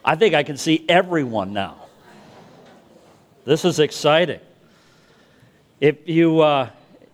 I think I can see everyone now. This is exciting. If you, I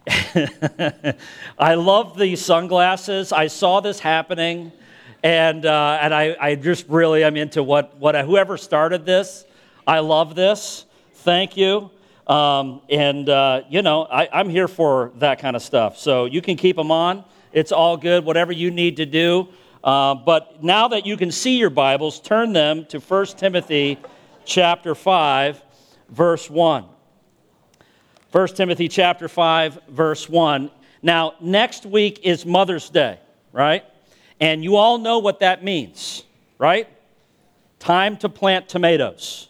love these sunglasses. I saw this happening, and I just really am into whoever started this. I love this. Thank you. I'm here for that kind of stuff. So you can keep them on. It's all good, whatever you need to do. But now that you can see your Bibles, turn them to 1 Timothy chapter 5, verse 1. 1 Timothy chapter 5, verse 1. Now, next week is Mother's Day, right? And you all know what that means, right? Time to plant tomatoes.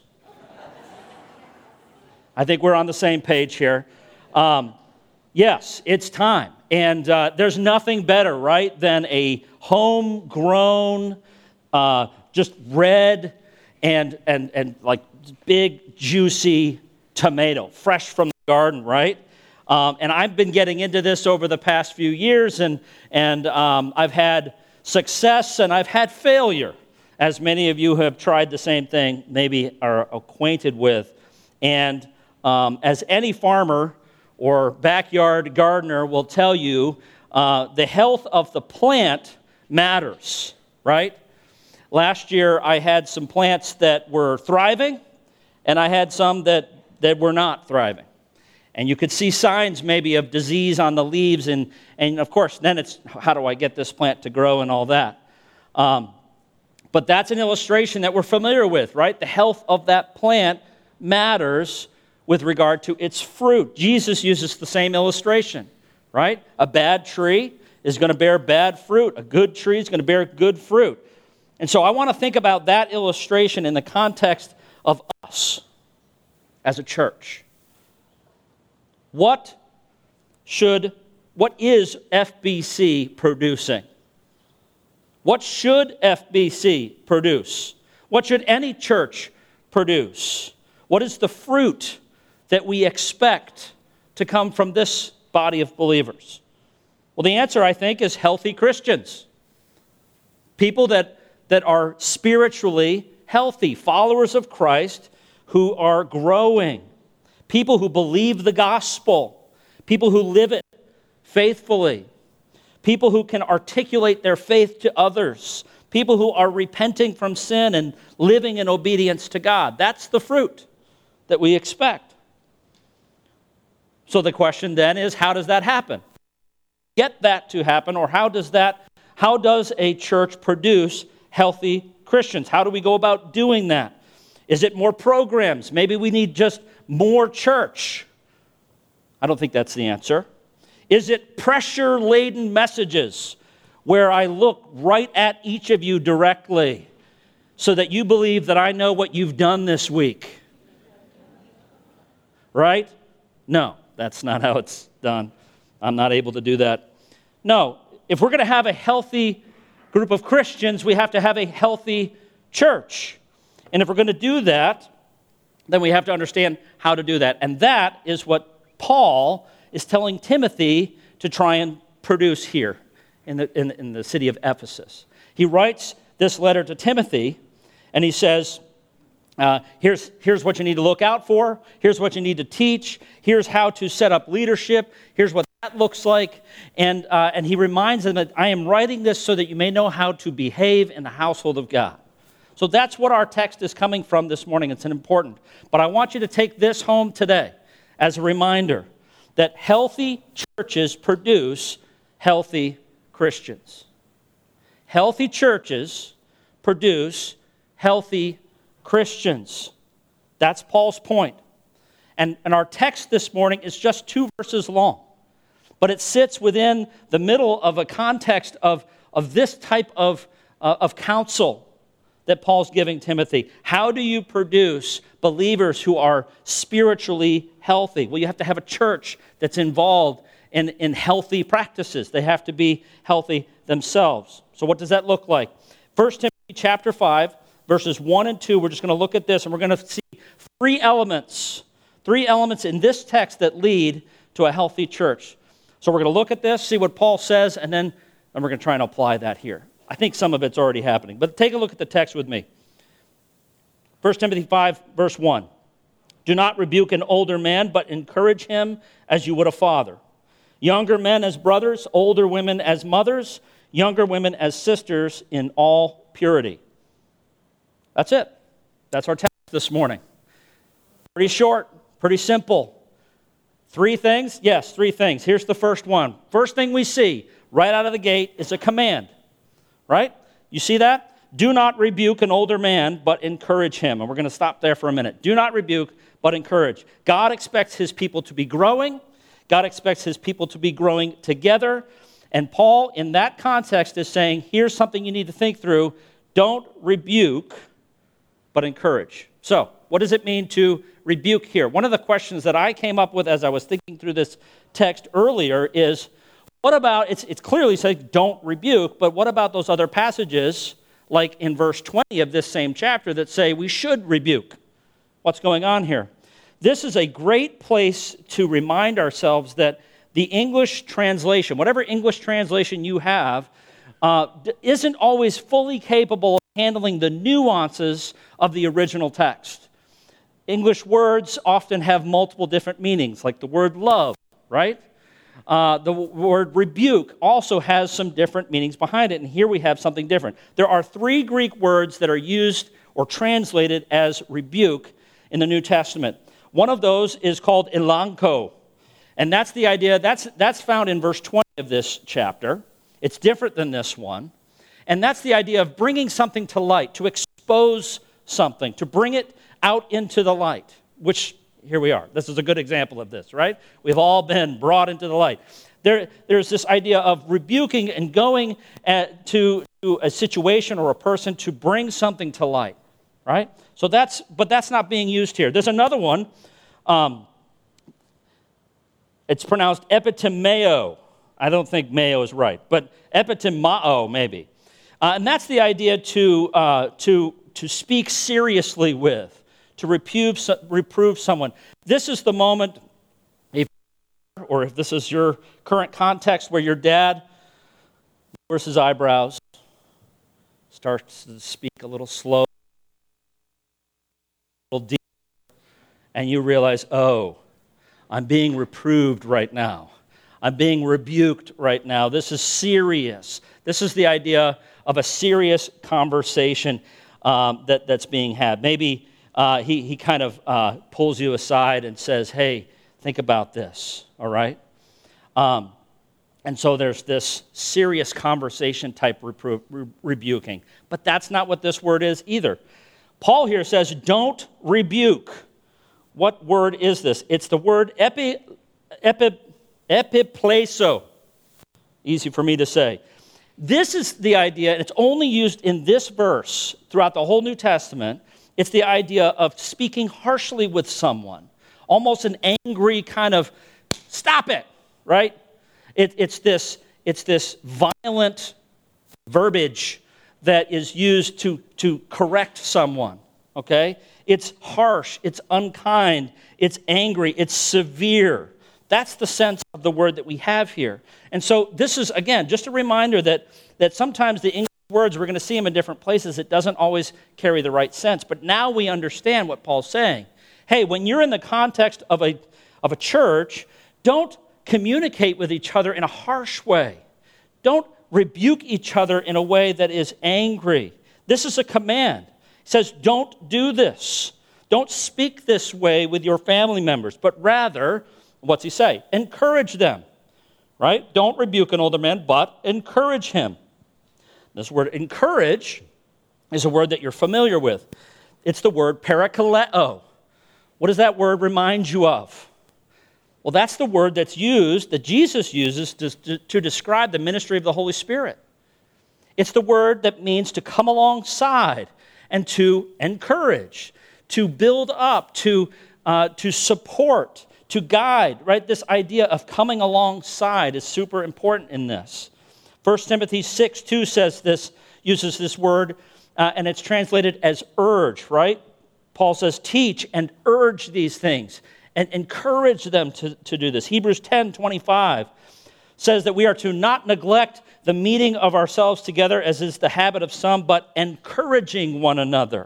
I think we're on the same page here. Yes, it's time. And there's nothing better, right, than a homegrown, just red and like big, juicy tomato, fresh from the garden, right? And I've been getting into this over the past few years, and I've had success and I've had failure, as many of you have tried the same thing, maybe are acquainted with. And as any farmer or backyard gardener will tell you, the health of the plant matters, right? Last year, I had some plants that were thriving, and I had some that were not thriving. And you could see signs maybe of disease on the leaves, and of course, then it's, how do I get this plant to grow and all that? But that's an illustration that we're familiar with, right? The health of that plant matters with regard to its fruit. Jesus uses the same illustration, right? A bad tree is going to bear bad fruit. A good tree is going to bear good fruit. And so I want to think about that illustration in the context of us as a church. What is FBC producing? What should FBC produce? What should any church produce? What is the fruit that we expect to come from this body of believers? Well, the answer, I think, is healthy Christians. People that are spiritually healthy, followers of Christ who are growing. People who believe the gospel. People who live it faithfully. People who can articulate their faith to others. People who are repenting from sin and living in obedience to God. That's the fruit that we expect. So the question then is, how does that happen? Get that to happen, or how does a church produce healthy Christians? How do we go about doing that? Is it more programs? Maybe we need just more church. I don't think that's the answer. Is it pressure-laden messages where I look right at each of you directly so that you believe that I know what you've done this week? Right? No, that's not how it's done. I'm not able to do that. No, if we're going to have a healthy group of Christians, we have to have a healthy church. And if we're going to do that, then we have to understand how to do that. And that is what Paul is telling Timothy to try and produce here in the city of Ephesus. He writes this letter to Timothy, and he says, here's what you need to look out for. Here's what you need to teach. Here's how to set up leadership. Here's what that looks like. And he reminds them that I am writing this so that you may know how to behave in the household of God. So that's what our text is coming from this morning. It's important. But I want you to take this home today as a reminder that healthy churches produce healthy Christians. Healthy churches produce healthy Christians. That's Paul's point. And our text this morning is just 2 verses long. But it sits within the middle of a context of this type of counsel that Paul's giving Timothy. How do you produce believers who are spiritually healthy? Well, you have to have a church that's involved in healthy practices. They have to be healthy themselves. So what does that look like? 1 Timothy chapter 5, verses 1 and 2, we're just going to look at this, and we're going to see three elements in this text that lead to a healthy church. So we're going to look at this, see what Paul says, and then we're going to try and apply that here. I think some of it's already happening, but take a look at the text with me. 1 Timothy 5, verse 1. Do not rebuke an older man, but encourage him as you would a father. Younger men as brothers, older women as mothers, younger women as sisters in all purity. That's it. That's our text this morning. Pretty short, pretty simple. 3 things? Yes, 3 things. Here's the first one. First thing we see right out of the gate is a command, right? You see that? Do not rebuke an older man, but encourage him. And we're going to stop there for a minute. Do not rebuke, but encourage. God expects his people to be growing. God expects his people to be growing together. And Paul, in that context, is saying, here's something you need to think through. Don't rebuke, but encourage. So, what does it mean to rebuke here? One of the questions that I came up with as I was thinking through this text earlier is, what about, it's clearly saying don't rebuke, but what about those other passages, like in verse 20 of this same chapter, that say we should rebuke? What's going on here? This is a great place to remind ourselves that the English translation, whatever English translation you have, isn't always fully capable of handling the nuances of the original text. English words often have multiple different meanings, like the word love, right? The word rebuke also has some different meanings behind it, and here we have something different. There are 3 Greek words that are used or translated as rebuke in the New Testament. One of those is called elanko, and that's the idea, that's found in verse 20 of this chapter. It's different than this one, and that's the idea of bringing something to light, to expose something, to bring it out into the light, which here we are. This is a good example of this, right? We've all been brought into the light. There's this idea of rebuking and going to a situation or a person to bring something to light, right? So that's not being used here. There's another one. It's pronounced epitimeo. I don't think mayo is right, but epitimao maybe. And that's the idea to speak seriously with, to reprove someone. This is the moment, if this is your current context, where your dad lowers his eyebrows, starts to speak a little slow, a little deep, and you realize, oh, I'm being reproved right now. I'm being rebuked right now. This is serious. This is the idea of a serious conversation that's being had. Maybe he kind of pulls you aside and says, hey, think about this, all right? And so there's this serious conversation type rebuking. But that's not what this word is either. Paul here says, don't rebuke. What word is this? It's the word epipleso. Easy for me to say. This is the idea, and it's only used in this verse throughout the whole New Testament. It's the idea of speaking harshly with someone, almost an angry kind of, stop it, right? It's this violent verbiage that is used to correct someone, okay? It's harsh, it's unkind, it's angry, it's severe. That's the sense of the word that we have here. And so this is, again, just a reminder that sometimes the English words, we're going to see them in different places, it doesn't always carry the right sense. But now we understand what Paul's saying. Hey, when you're in the context of a church, don't communicate with each other in a harsh way. Don't rebuke each other in a way that is angry. This is a command. He says, don't do this. Don't speak this way with your family members, but rather, what's he say? Encourage them, right? Don't rebuke an older man, but encourage him. This word encourage is a word that you're familiar with. It's the word parakaleo. What does that word remind you of? Well, that's the word that's used, that Jesus uses to describe the ministry of the Holy Spirit. It's the word that means to come alongside and to encourage, to build up, to support, to guide, right? This idea of coming alongside is super important in this. 1 Timothy 6:2 says this, uses this word, and it's translated as urge, right? Paul says, teach and urge these things and encourage them to do this. Hebrews 10:25 says that we are to not neglect the meeting of ourselves together as is the habit of some, but encouraging one another,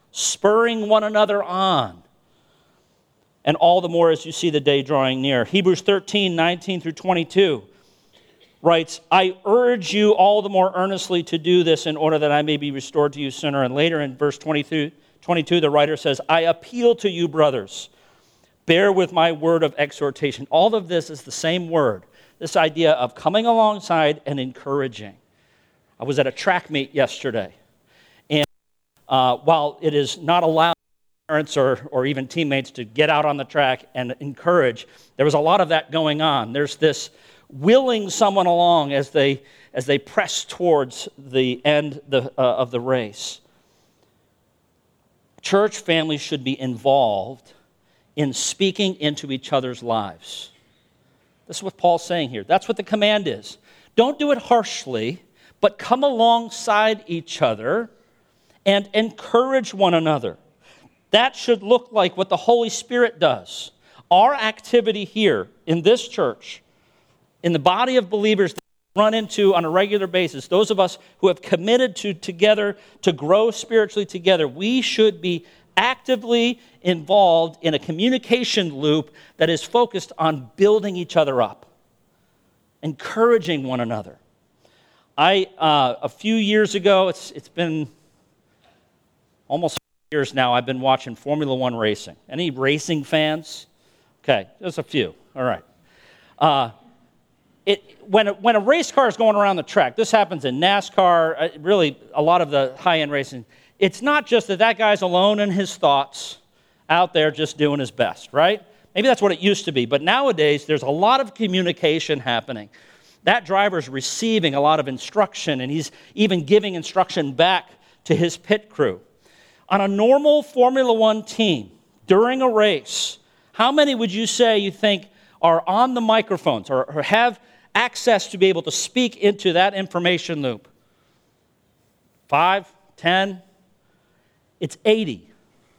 spurring one another on. And all the more as you see the day drawing near. Hebrews 13, 19 through 22 writes, I urge you all the more earnestly to do this in order that I may be restored to you sooner. And later in verse 22, the writer says, I appeal to you, brothers, bear with my word of exhortation. All of this is the same word, this idea of coming alongside and encouraging. I was at a track meet yesterday, and while it is not allowed parents or even teammates to get out on the track and encourage, there was a lot of that going on. There's this willing someone along as they press towards the end of the race. Church families should be involved in speaking into each other's lives. This is what Paul's saying here. That's what the command is. Don't do it harshly, but come alongside each other and encourage one another. That should look like what the Holy Spirit does. Our activity here in this church, in the body of believers that we run into on a regular basis, those of us who have committed together to grow spiritually together, we should be actively involved in a communication loop that is focused on building each other up, encouraging one another. A few years ago, it's been almost years now, I've been watching Formula One racing. Any racing fans? Okay, there's a few. All right. When a race car is going around the track, this happens in NASCAR, really a lot of the high-end racing, it's not just that guy's alone in his thoughts out there just doing his best, right? Maybe that's what it used to be, but nowadays there's a lot of communication happening. That driver's receiving a lot of instruction, and he's even giving instruction back to his pit crew. On a normal Formula One team, during a race, how many would you say you think are on the microphones or have access to be able to speak into that information loop? 5, 10? It's 80.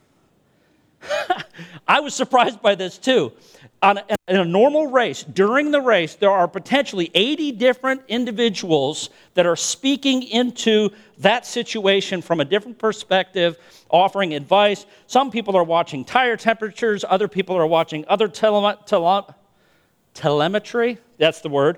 I was surprised by this too. In a normal race, during the race, there are potentially 80 different individuals that are speaking into that situation from a different perspective, offering advice. Some people are watching tire temperatures. Other people are watching other telemetry. That's the word.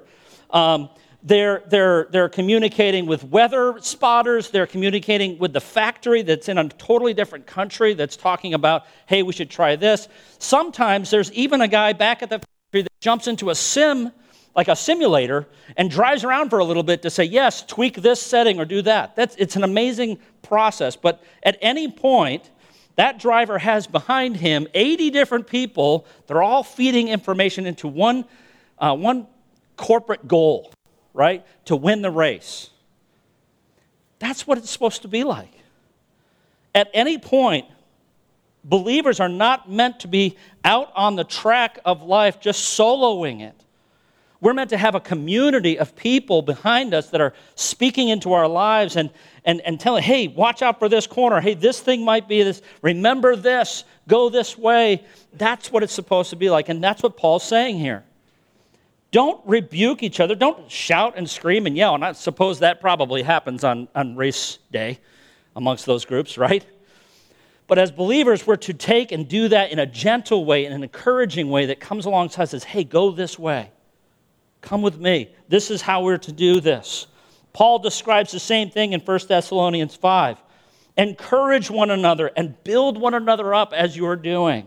They're communicating with weather spotters. They're communicating with the factory that's in a totally different country that's talking about, hey, we should try this. Sometimes there's even a guy back at the factory that jumps into a simulator, and drives around for a little bit to say, yes, tweak this setting or do that. It's an amazing process. But at any point, that driver has behind him 80 different people. They're all feeding information into one corporate goal, right? To win the race. That's what it's supposed to be like. At any point, believers are not meant to be out on the track of life just soloing it. We're meant to have a community of people behind us that are speaking into our lives and telling, hey, watch out for this corner. Hey, this thing might be this. Remember this. Go this way. That's what it's supposed to be like. And that's what Paul's saying here. Don't rebuke each other. Don't shout and scream and yell. And I suppose that probably happens on race day amongst those groups, right? But as believers, we're to take and do that in a gentle way, in an encouraging way that comes alongside and says, hey, go this way. Come with me. This is how we're to do this. Paul describes the same thing in 1 Thessalonians 5. Encourage one another and build one another up as you are doing.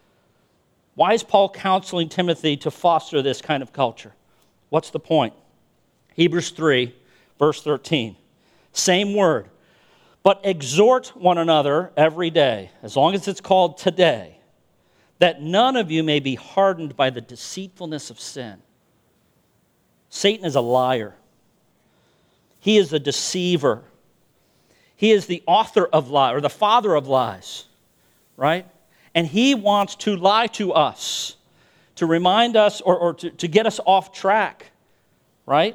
Why is Paul counseling Timothy to foster this kind of culture? What's the point? Hebrews 3, verse 13. Same word. But exhort one another every day, as long as it's called today, that none of you may be hardened by the deceitfulness of sin. Satan is a liar. He is a deceiver. He is the author of lies, or the father of lies, right? And he wants to lie to us, to remind us or to get us off track, right?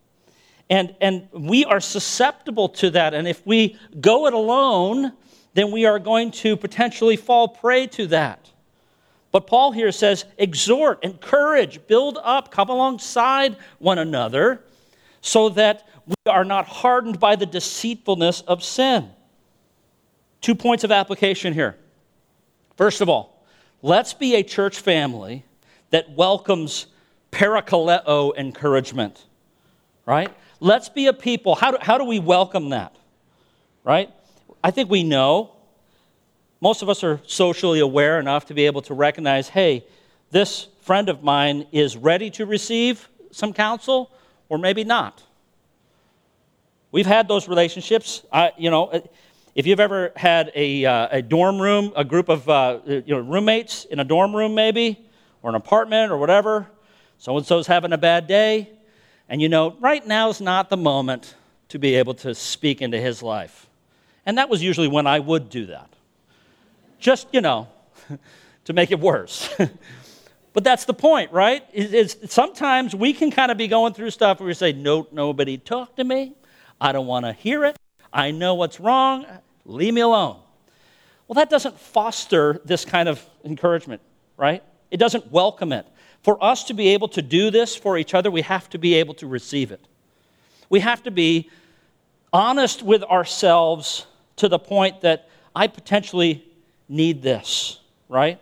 And we are susceptible to that. And if we go it alone, then we are going to potentially fall prey to that. But Paul here says, exhort, encourage, build up, come alongside one another so that we are not hardened by the deceitfulness of sin. 2 points of application here. First of all, let's be a church family that welcomes parakaleo encouragement, right? Let's be a people. How do we welcome that, right? I think we know. Most of us are socially aware enough to be able to recognize, hey, this friend of mine is ready to receive some counsel, or maybe not. We've had those relationships. If you've ever had a dorm room, a group of roommates in a dorm room maybe, or an apartment or whatever, so-and-so's having a bad day, and right now is not the moment to be able to speak into his life. And that was usually when I would do that. Just, to make it worse. But that's the point, right? Sometimes we can kind of be going through stuff where we say, no, nobody talk to me. I don't want to hear it. I know what's wrong. Leave me alone. Well, that doesn't foster this kind of encouragement, right? It doesn't welcome it. For us to be able to do this for each other, we have to be able to receive it. We have to be honest with ourselves to the point that I potentially need this, right?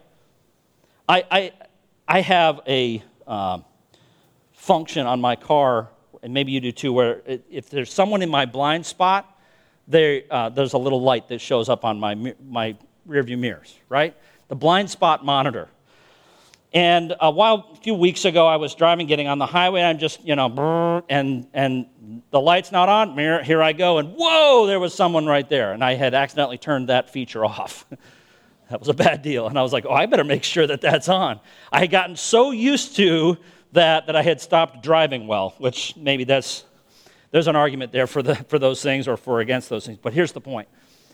I have a function on my car, and maybe you do too, where if there's someone in my blind spot, there's a little light that shows up on my rearview mirrors, right? The blind spot monitor. And a few weeks ago, I was driving, getting on the highway, and I'm just, and the light's not on, here I go, and whoa, there was someone right there, and I had accidentally turned that feature off. That was a bad deal. And I was like, I better make sure that that's on. I had gotten so used to that I had stopped driving well, which maybe there's an argument there for those things or for against those things. But here's the point.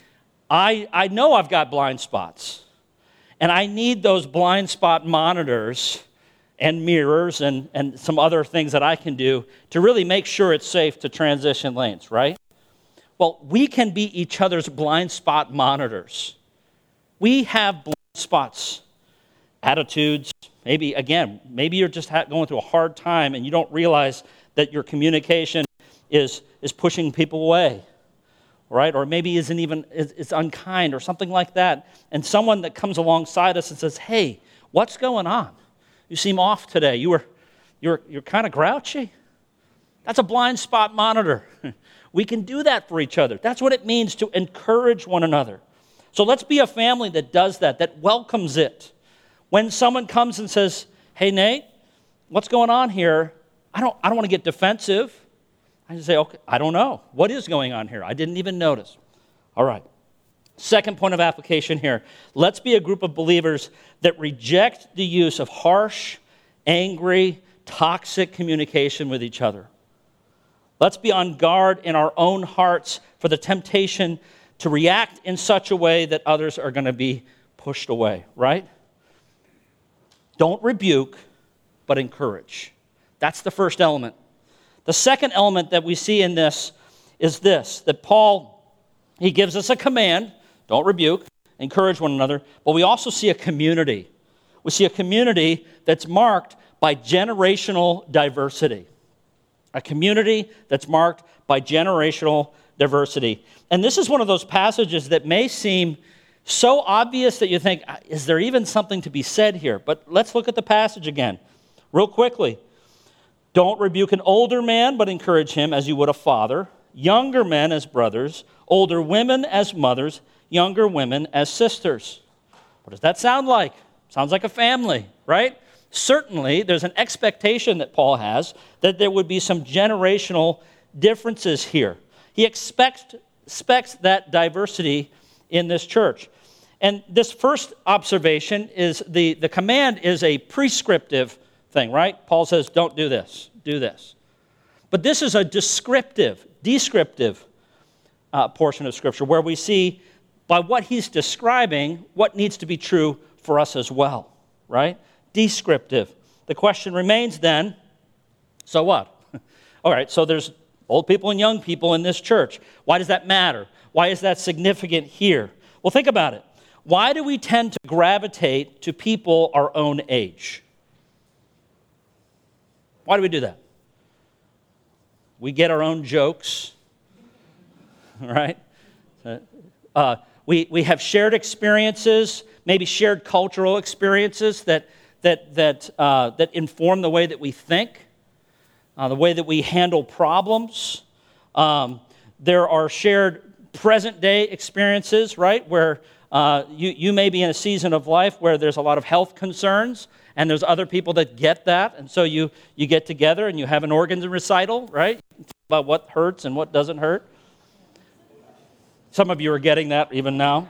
I know I've got blind spots, and I need those blind spot monitors and mirrors and some other things that I can do to really make sure it's safe to transition lanes, right? Well, we can be each other's blind spot monitors. We have blind spots, attitudes. Maybe you're just going through a hard time and you don't realize that your communication is pushing people away, right? Or maybe it's unkind or something like that. And someone that comes alongside us and says, "Hey, what's going on? You seem off today. You're kind of grouchy." That's a blind spot monitor. We can do that for each other. That's what it means to encourage one another. So let's be a family that does that welcomes it. When someone comes and says, "Hey, Nate, what's going on here?" I don't want to get defensive. I just say, "Okay, I don't know. What is going on here? I didn't even notice." All right. Second point of application here. Let's be a group of believers that reject the use of harsh, angry, toxic communication with each other. Let's be on guard in our own hearts for the temptation to react in such a way that others are going to be pushed away, right? Don't rebuke, but encourage. That's the first element. The second element that we see in this is this, that Paul, he gives us a command, don't rebuke, encourage one another, but we also see a community. We see a community that's marked by generational diversity. A community that's marked by generational diversity. And this is one of those passages that may seem so obvious that you think, is there even something to be said here? But let's look at the passage again, real quickly. Don't rebuke an older man, but encourage him as you would a father. Younger men as brothers. Older women as mothers. Younger women as sisters. What does that sound like? Sounds like a family, right? Certainly, there's an expectation that Paul has that there would be some generational differences here. He expects that diversity in this church. And this first observation is the command is a prescriptive thing, right? Paul says, don't do this, do this. But this is a descriptive portion of Scripture where we see by what he's describing what needs to be true for us as well, right? Descriptive. The question remains then, so what? All right, so there's old people and young people in this church. Why does that matter? Why is that significant here? Well, think about it. Why do we tend to gravitate to people our own age? Why do we do that? We get our own jokes, right? We have shared experiences, maybe shared cultural experiences that inform the way that we think, the way that we handle problems. There are shared present-day experiences, right, where you may be in a season of life where there's a lot of health concerns, and there's other people that get that, and so you get together and you have an organ recital, right, about what hurts and what doesn't hurt. Some of you are getting that even now.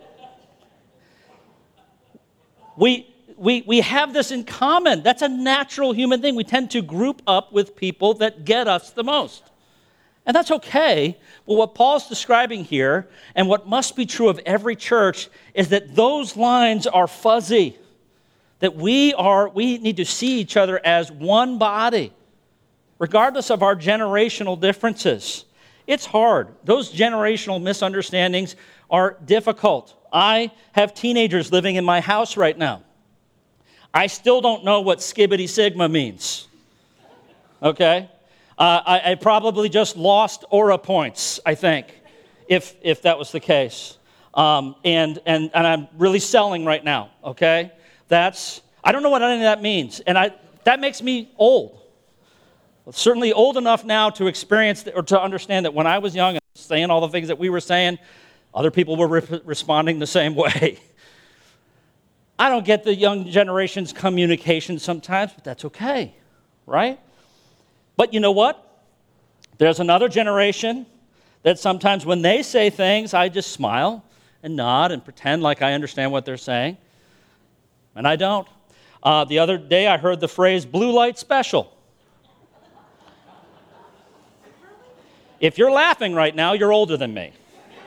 We have this in common. That's a natural human thing. We tend to group up with people that get us the most. And that's okay. But what Paul's describing here, and what must be true of every church, is that those lines are fuzzy. That we need to see each other as one body, regardless of our generational differences. It's hard. Those generational misunderstandings are difficult. I have teenagers living in my house right now. I still don't know what skibbity sigma means. Okay? I probably just lost aura points, I think, if that was the case. And I'm really selling right now, okay? I don't know what any of that means, and that makes me old. Certainly old enough now to experience or to understand that when I was young and saying all the things that we were saying, other people were responding the same way. I don't get the young generation's communication sometimes, but that's okay, right? But you know what? There's another generation that sometimes when they say things, I just smile and nod and pretend like I understand what they're saying, and I don't. The other day I heard the phrase blue light special. If you're laughing right now, you're older than me.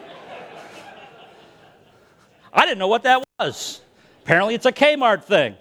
I didn't know what that was. Apparently it's a Kmart thing.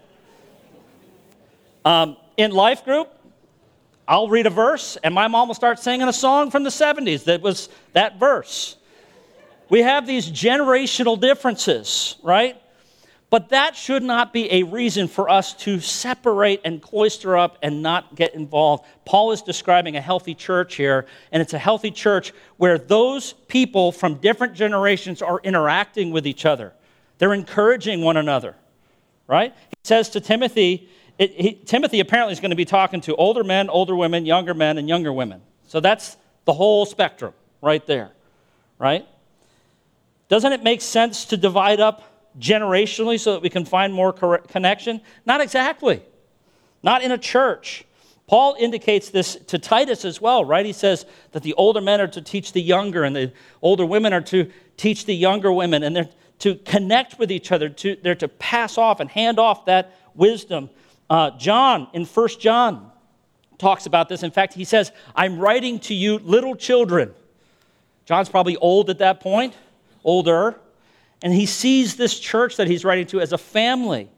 In life group, I'll read a verse, and my mom will start singing a song from the 70s that was that verse. We have these generational differences, right? But that should not be a reason for us to separate and cloister up and not get involved. Paul is describing a healthy church here, and it's a healthy church where those people from different generations are interacting with each other. They're encouraging one another, right? He says to Timothy, Timothy apparently is going to be talking to older men, older women, and younger women. So that's the whole spectrum right there, right? Doesn't it make sense to divide up generationally so that we can find more connection? Not exactly. Not in a church. Paul indicates this to Titus as well, right? He says that the older men are to teach the younger, and the older women are to teach the younger women, and they're to connect with each other. They're to pass off and hand off that wisdom. John, in 1 John, talks about this. In fact, he says, I'm writing to you little children. John's probably old at that point, older. And he sees this church that he's writing to as a family.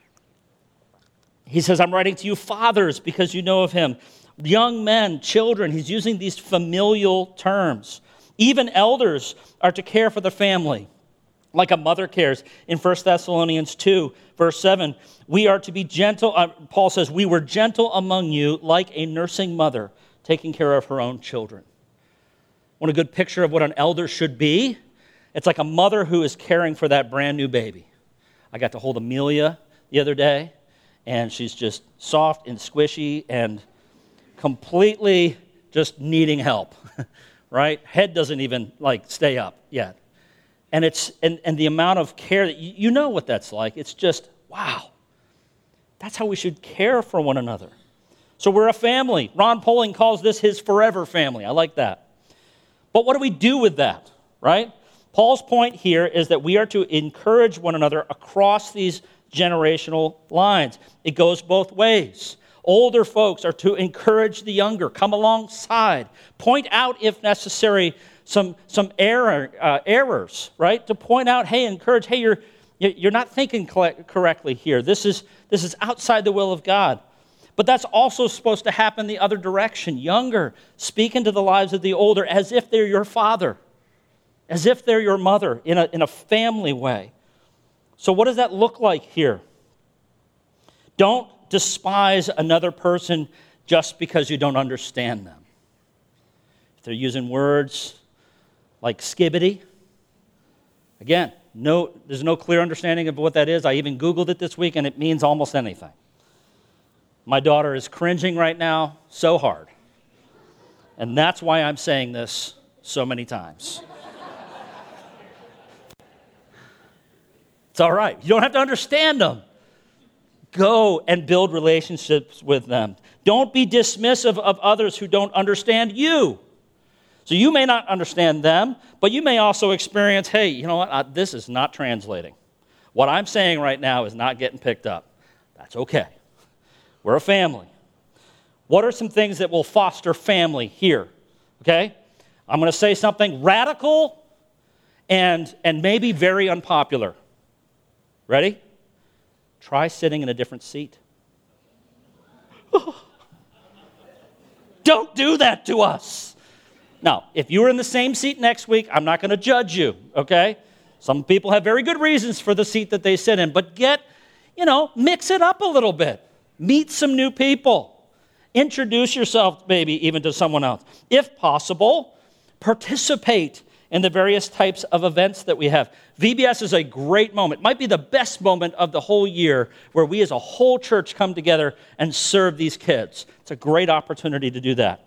He says, I'm writing to you fathers because you know of him. Young men, children, he's using these familial terms. Even elders are to care for the family, like a mother cares. In 1 Thessalonians 2, verse 7, we are to be gentle. Paul says, we were gentle among you like a nursing mother taking care of her own children. Want a good picture of what an elder should be? It's like a mother who is caring for that brand new baby. I got to hold Amelia the other day, and she's just soft and squishy and completely just needing help, right? Head doesn't even stay up yet. And it's and the amount of care that you know what that's like. It's just, wow. That's how we should care for one another. So we're a family. Ron Poling calls this his forever family. I like that. But what do we do with that, right? Paul's point here is that we are to encourage one another across these generational lines. It goes both ways. Older folks are to encourage the younger, come alongside, point out, if necessary, some errors, right? To point out, hey, encourage, hey, you're not thinking correctly here. This is outside the will of God. But that's also supposed to happen the other direction. Younger, speak into the lives of the older as if they're your father, as if they're your mother, in a family way. So what does that look like here? Don't despise another person just because you don't understand them. If they're using words like skibbity, Again, there's no clear understanding of what that is. I even Googled it this week, and it means almost anything. My daughter is cringing right now so hard. And that's why I'm saying this so many times. It's all right. You don't have to understand them. Go and build relationships with them. Don't be dismissive of others who don't understand you. So you may not understand them, but you may also experience, hey, you know what? This is not translating. What I'm saying right now is not getting picked up. That's okay. We're a family. What are some things that will foster family here? Okay? I'm going to say something radical and maybe very unpopular. Ready? Try sitting in a different seat. Don't do that to us. Now, if you were in the same seat next week, I'm not going to judge you, okay? Some people have very good reasons for the seat that they sit in, but mix it up a little bit. Meet some new people. Introduce yourself maybe even to someone else. If possible, participate in the various types of events that we have. VBS is a great moment. It might be the best moment of the whole year where we as a whole church come together and serve these kids. It's a great opportunity to do that.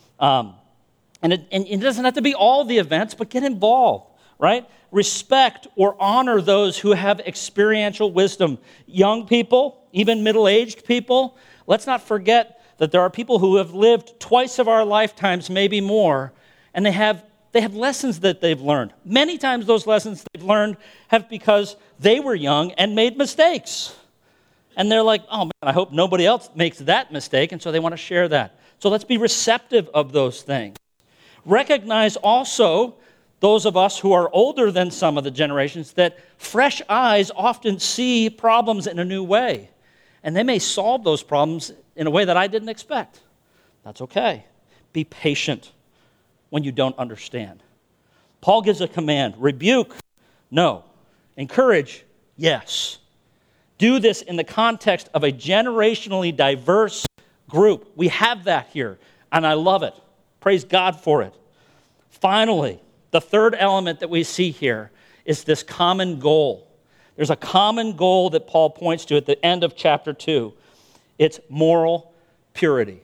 And it doesn't have to be all the events, but get involved, right? Respect or honor those who have experiential wisdom. Young people, even middle-aged people, let's not forget that there are people who have lived twice of our lifetimes, maybe more, and they have lessons that they've learned. Many times those lessons they've learned have because they were young and made mistakes. And they're like, oh man, I hope nobody else makes that mistake, and so they want to share that. So let's be receptive of those things. Recognize also, those of us who are older than some of the generations, that fresh eyes often see problems in a new way. And they may solve those problems in a way that I didn't expect. That's okay. Be patient when you don't understand. Paul gives a command. Rebuke, no. Encourage, yes. Do this in the context of a generationally diverse group. We have that here, and I love it. Praise God for it. Finally, the third element that we see here is this common goal. There's a common goal that Paul points to at the end of chapter 2. It's moral purity.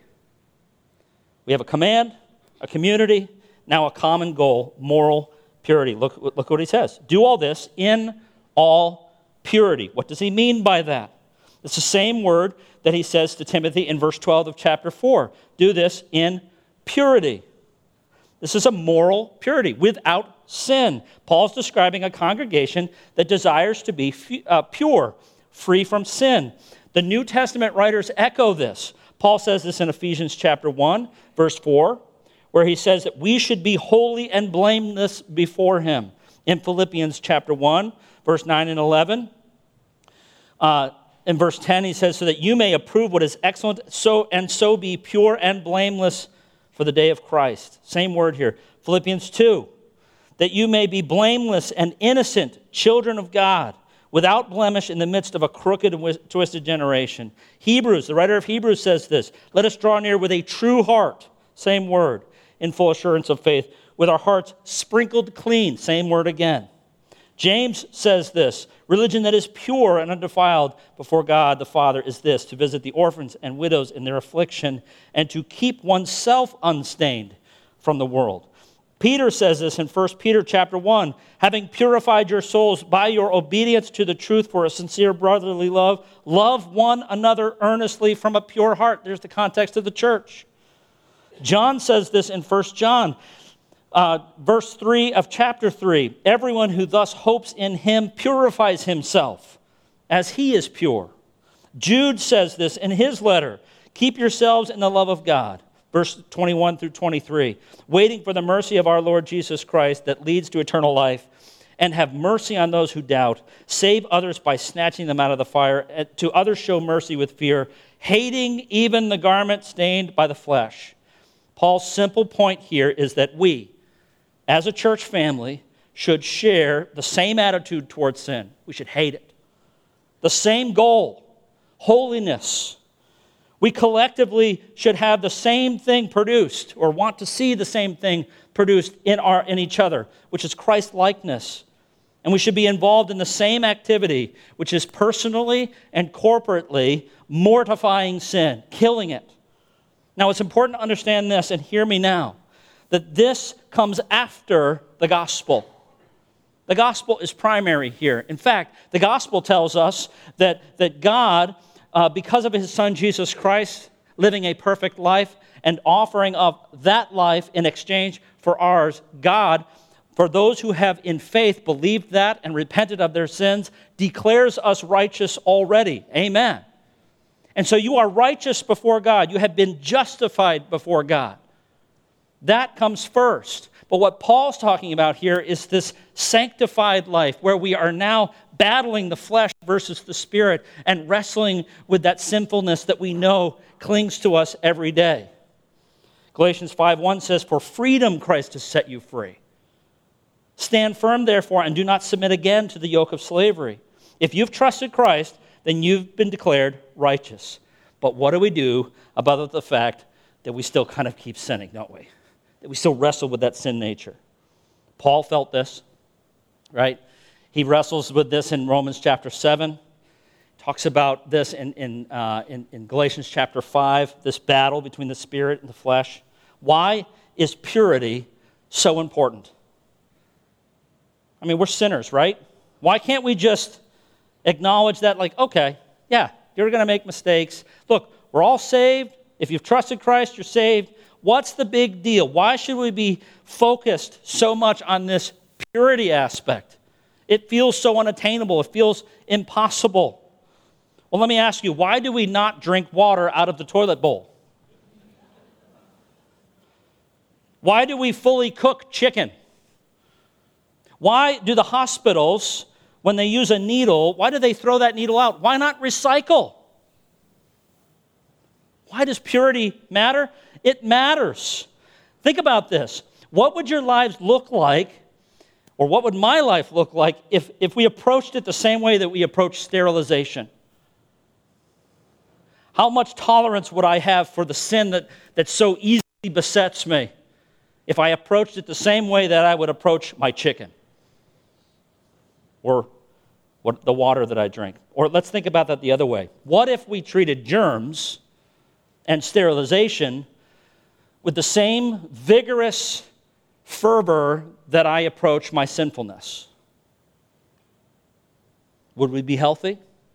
We have a command, a community, now a common goal, moral purity. Look what he says. Do all this in all purity. What does he mean by that? It's the same word that he says to Timothy in verse 12 of chapter 4. Do this in purity. This is a moral purity, without sin. Paul's describing a congregation that desires to be pure, free from sin. The New Testament writers echo this. Paul says this in Ephesians chapter 1, verse 4, where he says that we should be holy and blameless before him. In Philippians chapter 1, verse 9 and 11, in verse 10, he says, so that you may approve what is excellent, so be pure and blameless for the day of Christ. Same word here. Philippians 2, that you may be blameless and innocent, children of God, without blemish in the midst of a crooked and twisted generation. Hebrews, the writer of Hebrews says this, let us draw near with a true heart, same word, in full assurance of faith, with our hearts sprinkled clean, same word again. James says this, religion that is pure and undefiled before God the Father is this, to visit the orphans and widows in their affliction and to keep oneself unstained from the world. Peter says this in 1 Peter chapter 1, having purified your souls by your obedience to the truth for a sincere brotherly love, love one another earnestly from a pure heart. There's the context of the church. John says this in 1 John, verse 3 of chapter 3, everyone who thus hopes in him purifies himself as he is pure. Jude says this in his letter, keep yourselves in the love of God. Verse 21 through 23, waiting for the mercy of our Lord Jesus Christ that leads to eternal life, and have mercy on those who doubt. Save others by snatching them out of the fire. To others show mercy with fear, hating even the garment stained by the flesh. Paul's simple point here is that we, as a church family, should share the same attitude towards sin. We should hate it. The same goal, holiness. We collectively should have the same thing produced, or want to see the same thing produced in each other, which is Christ-likeness. And we should be involved in the same activity, which is personally and corporately mortifying sin, killing it. Now, it's important to understand this, and hear me now, that this comes after the gospel. The gospel is primary here. In fact, the gospel tells us that God, because of his Son Jesus Christ, living a perfect life and offering up that life in exchange for ours, God, for those who have in faith believed that and repented of their sins, declares us righteous already. Amen. And so you are righteous before God. You have been justified before God. That comes first. But what Paul's talking about here is this sanctified life where we are now battling the flesh versus the spirit and wrestling with that sinfulness that we know clings to us every day. Galatians 5:1 says, "For freedom Christ has set you free. Stand firm, therefore, and do not submit again to the yoke of slavery. If you've trusted Christ, then you've been declared righteous." But what do we do about the fact that we still kind of keep sinning, don't we? That we still wrestle with that sin nature. Paul felt this, right? He wrestles with this in Romans chapter 7. Talks about this in Galatians chapter 5, this battle between the spirit and the flesh. Why is purity so important? I mean, we're sinners, right? Why can't we just acknowledge that, like, okay, yeah, you're going to make mistakes. Look, we're all saved. If you've trusted Christ, you're saved. What's the big deal? Why should we be focused so much on this purity aspect? It feels so unattainable. It feels impossible. Well, let me ask you, why do we not drink water out of the toilet bowl? Why do we fully cook chicken? Why do the hospitals, when they use a needle, why do they throw that needle out? Why not recycle? Why does purity matter? It matters. Think about this. What would your lives look like, or what would my life look like if we approached it the same way that we approach sterilization? How much tolerance would I have for the sin that so easily besets me if I approached it the same way that I would approach my chicken? Or the water that I drink? Or let's think about that the other way. What if we treated germs and sterilization with the same vigorous fervor that I approach my sinfulness? Would we be healthy?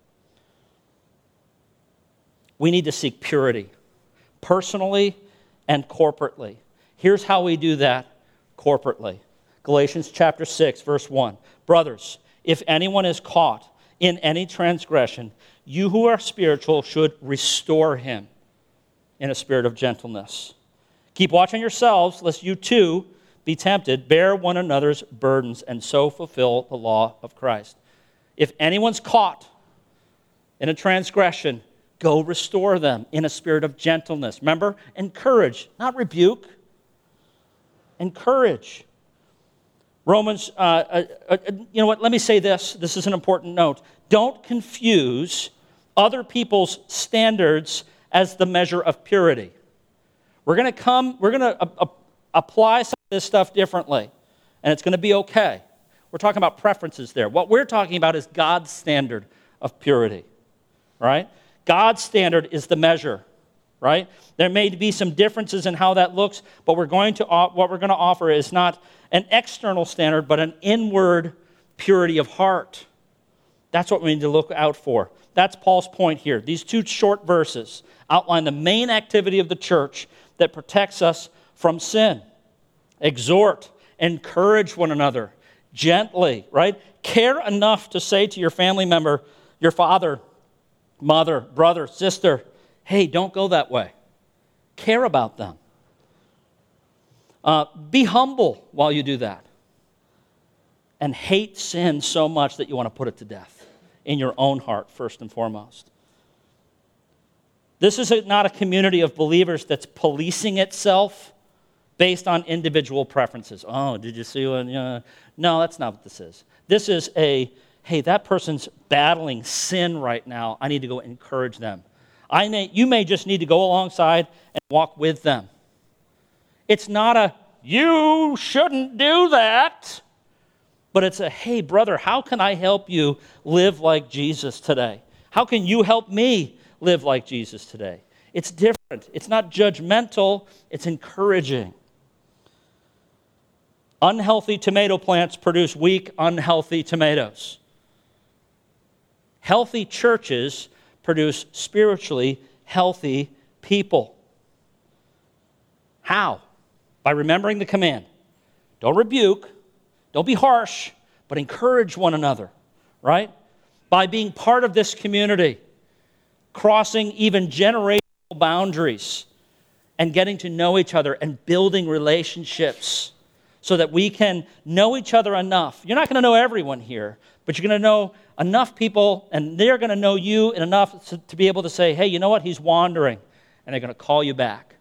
We need to seek purity, personally and corporately. Here's how we do that corporately. Galatians chapter 6, verse 1. Brothers, if anyone is caught in any transgression, you who are spiritual should restore him in a spirit of gentleness. Keep watching yourselves, lest you too be tempted. Bear one another's burdens, and so fulfill the law of Christ. If anyone's caught in a transgression, go restore them in a spirit of gentleness. Remember, encourage, not rebuke. Encourage. Romans, you know what, let me say this. This is an important note. Don't confuse other people's standards as the measure of purity. We're going to apply some of this stuff differently, and it's going to be okay. We're talking about preferences there. What we're talking about is God's standard of purity, right? God's standard is the measure, right? There may be some differences in how that looks, but what we're going to offer is not an external standard, but an inward purity of heart. That's what we need to look out for. That's Paul's point here. These two short verses outline the main activity of the church that protects us from sin. Exhort, encourage one another gently, right? Care enough to say to your family member, your father, mother, brother, sister, hey, don't go that way. Care about them. Be humble while you do that. And hate sin so much that you want to put it to death in your own heart, first and foremost. This is not a community of believers that's policing itself based on individual preferences. Oh, did you see one? No, that's not what this is. This is hey, that person's battling sin right now. I need to go encourage them. You may just need to go alongside and walk with them. It's not you shouldn't do that, but it's a, hey, brother, how can I help you live like Jesus today? How can you help me live like Jesus today? It's different. It's not judgmental. It's encouraging. Unhealthy tomato plants produce weak, unhealthy tomatoes. Healthy churches produce spiritually healthy people. How? By remembering the command. Don't rebuke, don't be harsh, but encourage one another, right? By being part of this community, crossing even generational boundaries and getting to know each other and building relationships so that we can know each other enough. You're not going to know everyone here, but you're going to know enough people, and they're going to know you enough to be able to say, hey, you know what? He's wandering, and they're going to call you back.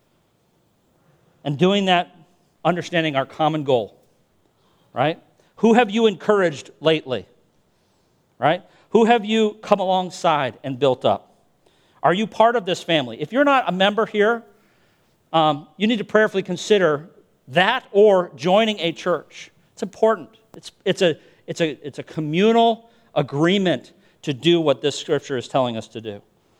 And doing that, understanding our common goal, right? Who have you encouraged lately, right? Who have you come alongside and built up? Are you part of this family? If you're not a member here, you need to prayerfully consider that or joining a church. It's important. It's a communal agreement to do what this scripture is telling us to do.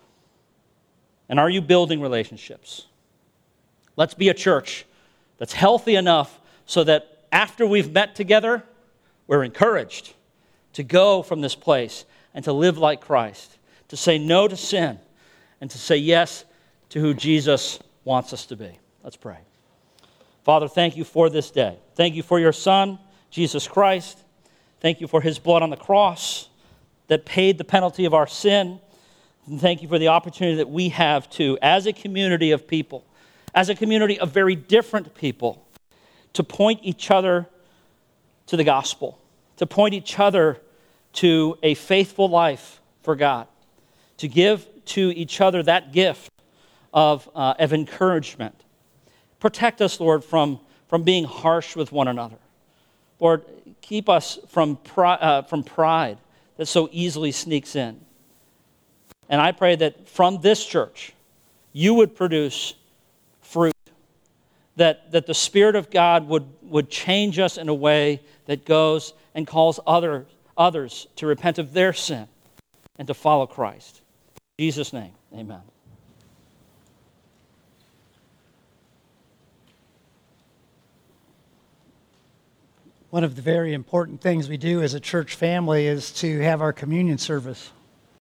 And are you building relationships? Let's be a church that's healthy enough so that after we've met together, we're encouraged to go from this place and to live like Christ, to say no to sin, and to say yes to who Jesus wants us to be. Let's pray. Father, thank you for this day. Thank you for your Son, Jesus Christ. Thank you for his blood on the cross that paid the penalty of our sin. And thank you for the opportunity that we have to, as a community of people, as a community of very different people, to point each other to the gospel, to point each other to a faithful life for God, to give to each other that gift of encouragement. Protect us, Lord, from being harsh with one another. Lord, keep us from pride that so easily sneaks in. And I pray that from this church, you would produce fruit, that the Spirit of God would change us in a way that goes and calls others to repent of their sin and to follow Christ. In Jesus' name, amen. One of the very important things we do as a church family is to have our communion service